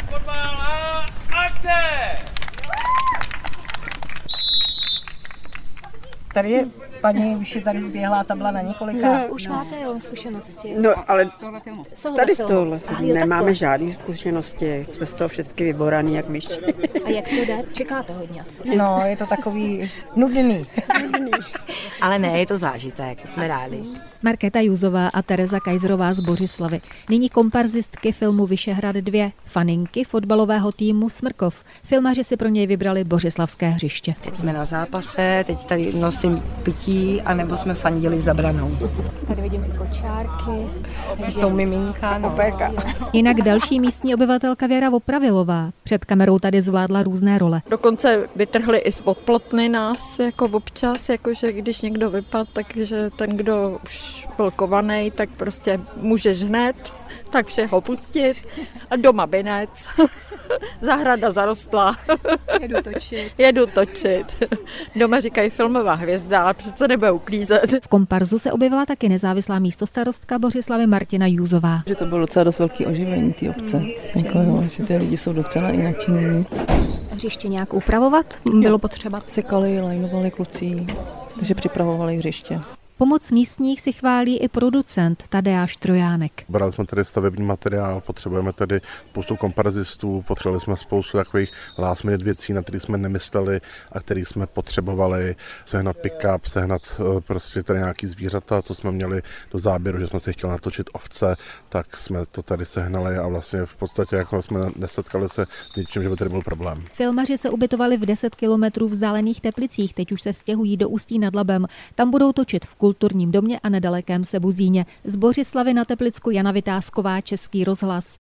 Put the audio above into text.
Fotbal a akce! Tady je paní, už je tady zběhlá, ta byla na několika. Už máte zkušenosti? No, ale tady z tohohle nemáme takhle. žádné zkušenosti. Jsme z toho všechny vyboraný, jak myš. A jak to jde? Čekáte hodně asi. No, je to takový nudný. Ale ne, je to zážitek, jsme rádi. Markéta Juzová a Tereza Kajzrová z Bořislavy. Nyní komparzistky filmu Vyšehrad 2, faninky fotbalového týmu Smrkov. Filmaři si pro něj vybrali bořislavské hřiště. Teď jsme na zápase, teď tady nosím pití, anebo jsme fandili za branou. Tady vidím i kočárky. Jsou miminka, no. Jinak další místní obyvatelka Věra Opravilová před kamerou tady zvládla různé role. Dokonce vytrhli i spod plotny nás jako občas, jakože když někdo vypadl, takže ten, kdo už byl kovaný, tak prostě můžeš hned, tak všeho pustit a doma binec. Zahrada zarostla. Jedu točit. Doma říkají filmová hvězda, ale přece nebude uklízet. V komparzu se objevila taky nezávislá místostarostka Bořislavy Martina Júzová. Že to bylo docela dost velký oživení té obce. Jako jo, že ty lidi jsou docela i nadšení. Hřiště nějak upravovat bylo potřeba? Sekali, lajnovali kluci, takže připravovali hřiště. Pomoc místních si chválí i producent Tadeáš Trojánek. Brali jsme tady stavební materiál, potřebujeme tady spoustu komparzistů, potřebovali jsme spoustu takových last minute věcí, na které jsme nemysleli a které jsme potřebovali, sehnat pick-up, sehnat prostě tady nějaký zvířata, co jsme měli do záběru, že jsme si chtěli natočit ovce, tak jsme to tady sehnali a vlastně v podstatě jako jsme nesetkali se s ničím, že by tady byl problém. Filmaři se ubytovali v 10 kilometrů vzdálených Teplicích, teď už se stěhují do Ústí nad Labem. Tam budou točit v kulturním domě a nedalekém Sebuzíně. Z Bořislavy na Teplicku Jana Vytázková, Český rozhlas.